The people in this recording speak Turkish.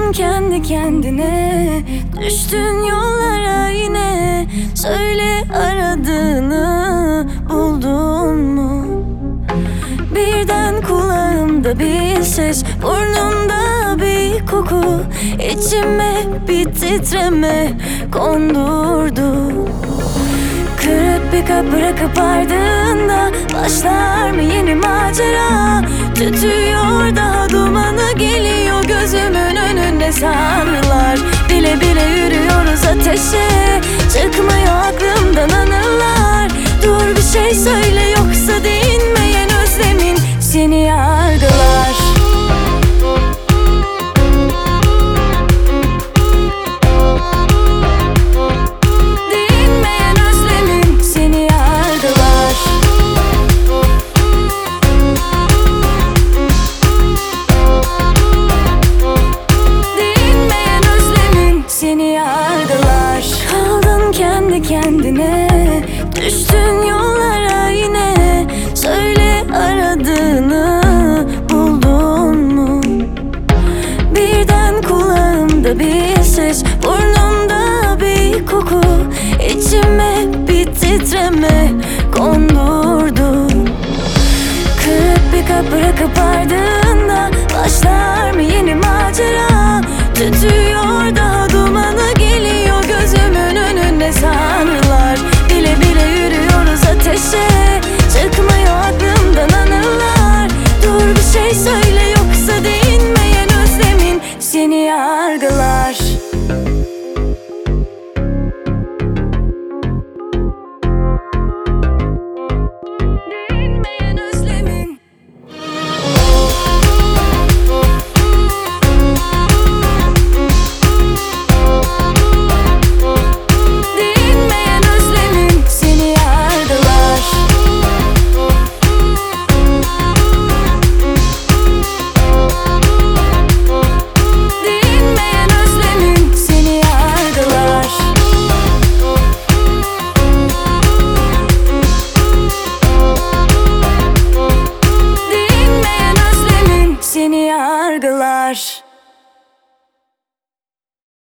Kaldın kendi kendine, düştün yollara yine. Söyle aradığını buldun mu? Birden kulağımda bir ses, burnumda bir koku, içime bir titreme kondurdu. Kırık bir kapı bırakıp ardında başlar mı yeni macera? Tütüyor daha dumanı, geliyor gözümün önünde sanrılar. Bile bile yürüyoruz ateşe, çıkmıyor aklımdan anılar. Dur bir şey söyle, yoksa dinmeyen özlemin seni yargılar. Kaldın kendi kendine, düştün yollara yine. Söyle aradığını buldun mu? Birden kulağımda bir ses, burnumda bir koku, içime bir titreme kondurdu. Kırık bir kapı bırakıp ardında